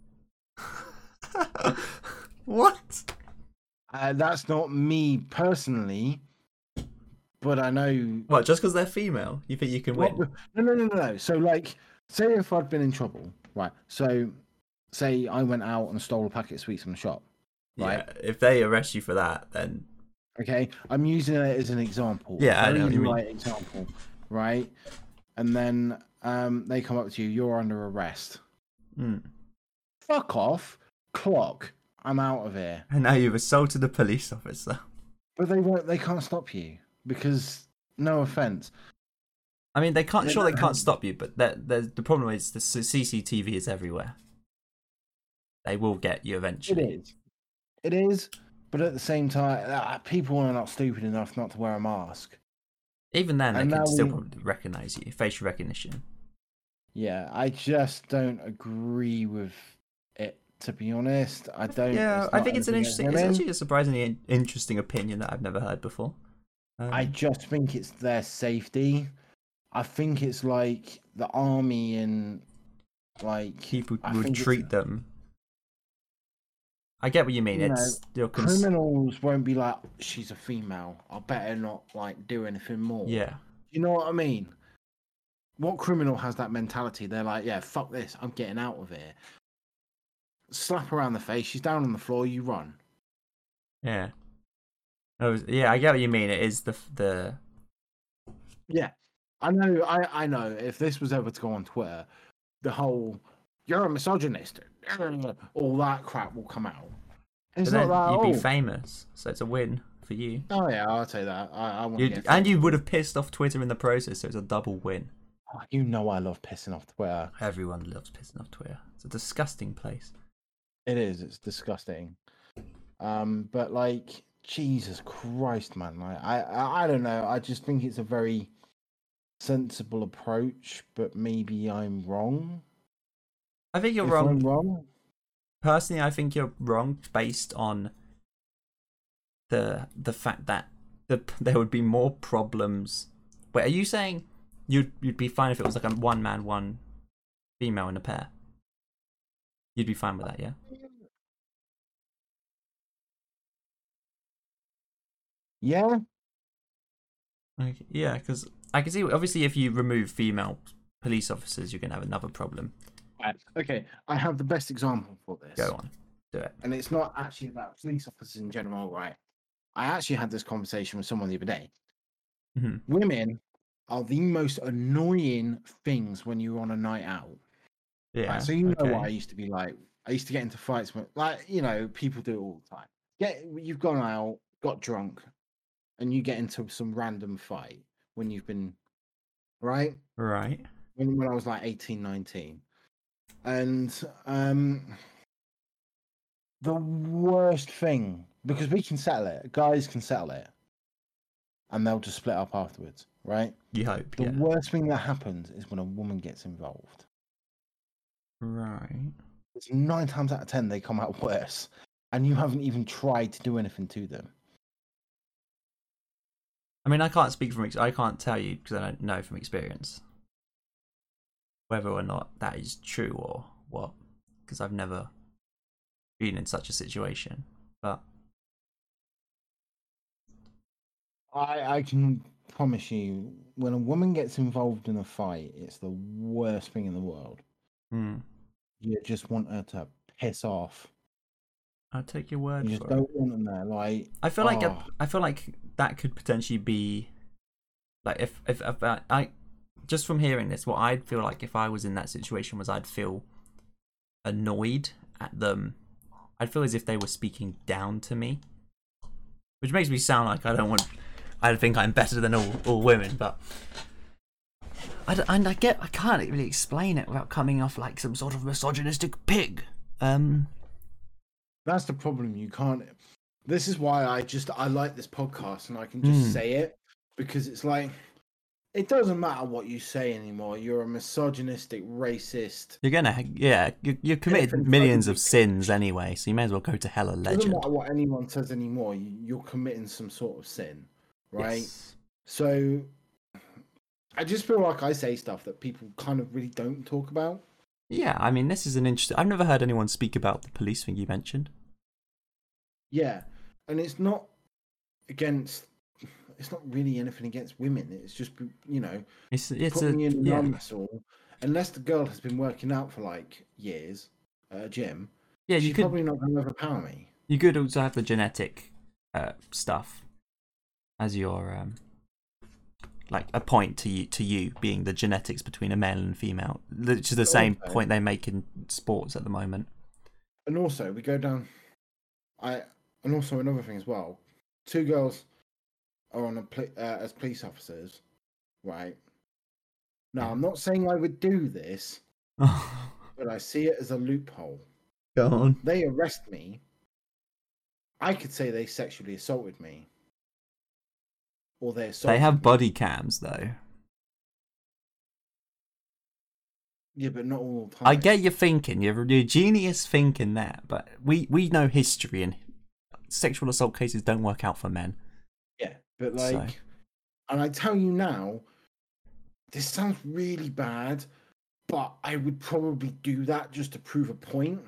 What? That's not me personally, but I know. What? Just because they're female, you think you can win? No. So, like, say if I'd been in trouble, right? So, say I went out and stole a packet of sweets from the shop, right? Yeah. If they arrest you for that, then Okay, I'm using it as an example. Yeah, I know what you mean. Right example, right? And then they come up to you. You're under arrest. Fuck off. Clock. I'm out of here. And now you've assaulted a police officer. But they won't. They can't stop you because, no offense. I mean, they can't. Sure, they can't stop you, but the problem is the CCTV is everywhere. They will get you eventually. It is. But at the same time, people are not stupid enough not to wear a mask. Even then, they And now could still we, probably recognize you, facial recognition. yeah, I just don't agree with it. To be honest, I don't. Yeah, It's I not think it's an anything against interesting. It's women. actually a surprisingly interesting opinion that I've never heard before. I just think it's their safety. I think it's like the army and like People I would think it's treat them. I get what you mean. you know It's your criminals won't be like she's a female. I better not like do anything more. yeah, You know what I mean? What criminal has that mentality? They're like, yeah, fuck this. I'm getting out of here. Slap her around the face. She's down on the floor. You run. yeah. Yeah, I get what you mean. It is the Yeah, I know. I know. If this was ever to go on Twitter, the whole "you're a misogynist," all that crap will come out. It's but not then that. you'd be Oh, famous, so it's a win for you. oh yeah, I'll say that. I want to You'd, get and famous. you would have pissed off Twitter in the process, so it's a double win. Oh, you know I love pissing off Twitter. Everyone loves pissing off Twitter. It's a disgusting place. It is. It's disgusting. But like Jesus Christ, man. Like I don't know. I just think it's a very sensible approach, but maybe I'm wrong. I think you're If wrong. I'm wrong, Personally, I think you're wrong based on the fact that there would be more problems. Wait, are you saying you'd be fine if it was like a one man, one female in a pair? You'd be fine with that, yeah? yeah. Okay, yeah, because I can see obviously if you remove female police officers, you're gonna have another problem. Right. Okay, I have the best example for this. Go on, do it. And it's not actually about police officers in general, right? I actually had this conversation with someone the other day. Hmm. Women are the most annoying things when you're on a night out. Yeah. Right? So you know okay. what I used to be like. I used to get into fights with, like, people do it all the time. You've gone out, got drunk, and you get into some random fight when you've been right. Right. When I was like 18, 19. And the worst thing, because we can settle it, guys can settle it, and they'll just split up afterwards, right? You hope. The Yeah. worst thing that happens is when a woman gets involved. Right. It's 9 times out of 10 they come out worse, and you haven't even tried to do anything to them. I mean, I can't speak from. I can't tell you because I don't know from experience whether or not that is true or what, because I've never been in such a situation. But I can promise you, when a woman gets involved in a fight, it's the worst thing in the world. You just want her to piss off. I'll take your word You just for don't it. want them there. Like I feel like that could potentially be like if I just from hearing this, what I'd feel like if I was in that situation was I'd feel annoyed at them. I'd feel as if they were speaking down to me, which makes me sound like I think I'm better than all women, but I can't really explain it without coming off like some sort of misogynistic pig. That's the problem. You can't. This is why I like this podcast, and I can just say it, because it's like it doesn't matter what you say anymore. You're a misogynistic, racist. You're committed millions of sins anyway, so you may as well go to hell a legend. It doesn't matter what anyone says anymore. You're committing some sort of sin, right? Yes. So I just feel like I say stuff that people kind of really don't talk about. Yeah, I mean, this is an interesting. I've never heard anyone speak about the police thing you mentioned. Yeah, and it's not against. It's not really anything against women. It's just It's put me in an arm wrestle. Unless the girl has been working out for like years at a gym, she's probably not going to overpower me. You could also have the genetic stuff as your like a point to you being the genetics between a male and female, which is the same point they make in sports at the moment. And also, we go down. And also another thing as well. 2 girls are on as police officers, right? Now, I'm not saying I would do this, but I see it as a loophole. Go on. They arrest me. I could say they sexually assaulted me. or they They have body cams though. Yeah, but not all the time. I get your thinking. You're genius thinking that, but we know history and sexual assault cases don't work out for men. Yeah, but like, and I tell you now, this sounds really bad, but I would probably do that just to prove a point.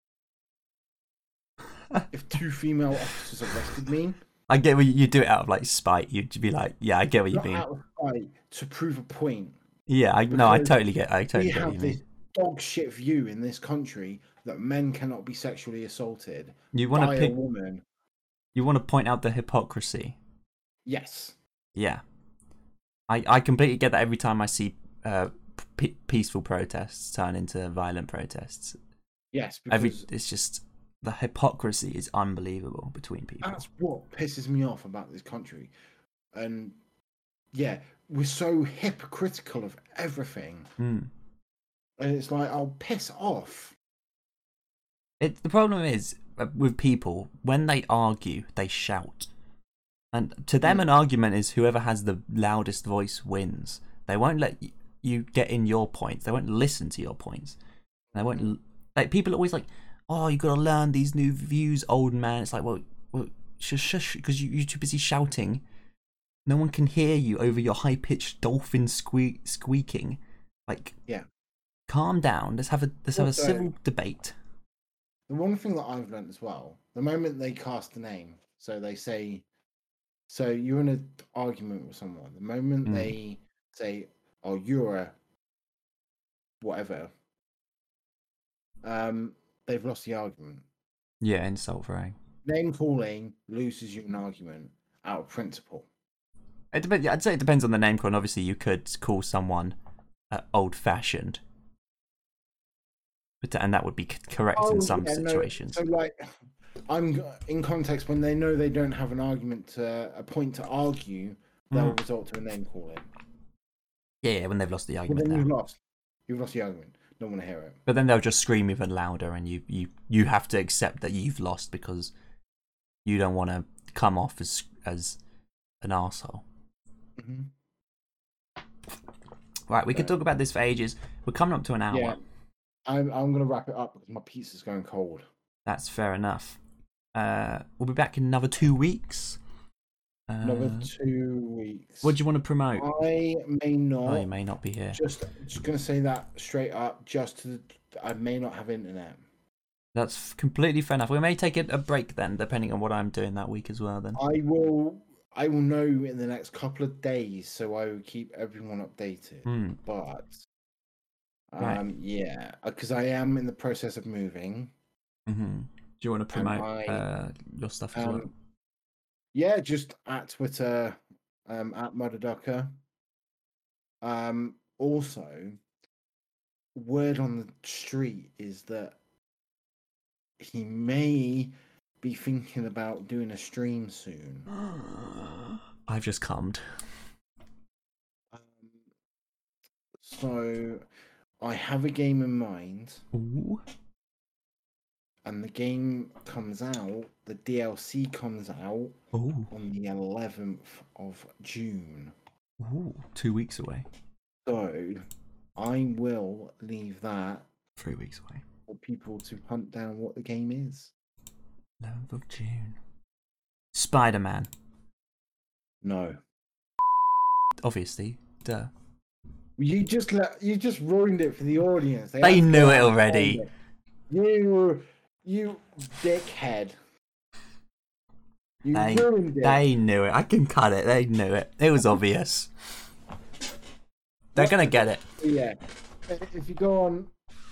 If 2 female officers arrested me, I get what you do it out of like spite. You'd be like, yeah, I get what you not mean. out of spite, to prove a point. Yeah, I totally get. I totally get what you mean. We have this dog shit view in this country that men cannot be sexually assaulted by a woman. You want to point out the hypocrisy. Yes. Yeah. I completely get that every time I see peaceful protests turn into violent protests. Yes, because it's just the hypocrisy is unbelievable between people. That's what pisses me off about this country. And yeah, we're so hypocritical of everything. Mm. And it's like, I'll piss off. The problem is with people, when they argue, they shout. And to them, an argument is whoever has the loudest voice wins. They won't let you get in your points. They won't listen to your points. They won't. Like, people are always like, "Oh, you got to learn these new views, old man." It's like, well, shush, because you're too busy shouting. No one can hear you over your high-pitched dolphin squeaking. Like, yeah, calm down. Let's have a civil debate. The one thing that I've learned as well, the moment they cast a name, so they say. So you're in an argument with someone. The moment they say, "Oh, you're a whatever," they've lost the argument. Yeah, insult throwing. Name calling loses you an argument out of principle. I'd say it depends on the name calling. Obviously, you could call someone old-fashioned, and that would be correct in some situations. No. So, like, I'm in context when they know they don't have an argument, a point to argue, they'll resort to a name calling. Yeah, when they've lost the argument. Well, then you've lost the argument. Don't want to hear it. But then they'll just scream even louder, and you have to accept that you've lost because you don't want to come off as an arsehole. Mm-hmm. Right, we could talk about this for ages. We're coming up to an hour. Yeah, I'm going to wrap it up because my pizza's going cold. That's fair enough. We'll be back in another 2 weeks. Another 2 weeks. What do you want to promote? I may not. Oh, you may not be here. Just going to say that straight up. I may not have internet. That's completely fair enough. We may take a break then, depending on what I'm doing that week as well. Then I will know in the next couple of days, so I will keep everyone updated. But right. yeah, because I am in the process of moving. Mm-hmm. Do you want to promote your stuff as well? Yeah, just at Twitter, at Mudderducker. Also, word on the street is that he may be thinking about doing a stream soon. I've just cummed. So, I have a game in mind. Ooh. And the game comes out, the DLC comes out on the 11th of June. Ooh, 2 weeks away. So, I will leave that 3 weeks away for people to hunt down what the game is. 11th of June. Spider-Man. No. Obviously, duh. You just ruined it for the audience. They knew it already. You dickhead. You ruined it. They knew it. I can cut it. They knew it. It was obvious. They're going to get it. Yeah. If you go on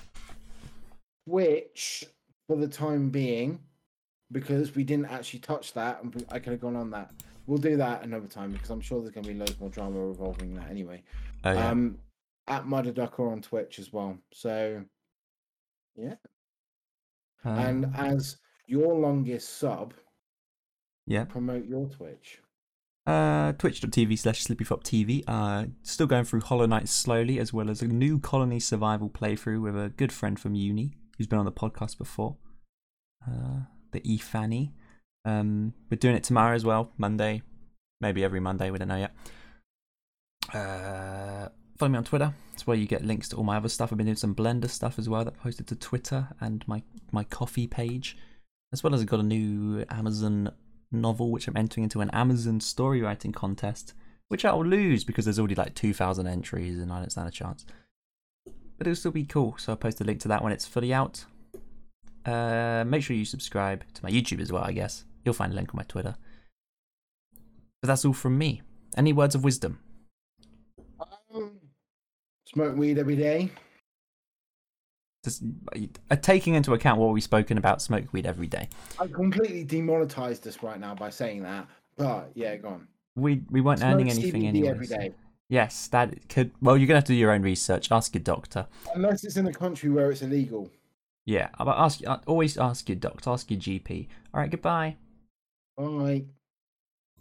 Twitch for the time being, because we didn't actually touch that, and I could have gone on that. We'll do that another time because I'm sure there's going to be loads more drama revolving that anyway. Oh, yeah. At Mudderducker on Twitch as well. So, yeah. And as your longest sub, promote your Twitch. Twitch.tv/SlippyFlopTV. Still going through Hollow Knight slowly, as well as a new Colony Survival playthrough with a good friend from uni who's been on the podcast before. The E Fanny. We're doing it tomorrow as well, Monday. maybe every Monday. We don't know yet. Follow me on Twitter. It's where you get links to all my other stuff. I've been doing some Blender stuff as well that I posted to Twitter and my coffee page, as well as I've got a new Amazon novel which I'm entering into an Amazon story writing contest, which I'll lose because there's already like 2,000 entries and I don't stand a chance. But it'll still be cool, so I'll post a link to that when it's fully out. Make sure you subscribe to my YouTube as well, I guess. You'll find a link on my Twitter. But that's all from me. Any words of wisdom? Smoke weed every day. Just, taking into account what we've spoken about, smoke weed every day. I completely demonetized us right now by saying that, but yeah, go on. We weren't Smoke earning anything CBD anyway. every day. Yes, that could. Well, you're gonna have to do your own research. Ask your doctor. Unless it's in a country where it's illegal. Yeah, always ask your doctor. Ask your GP. All right, goodbye. Bye.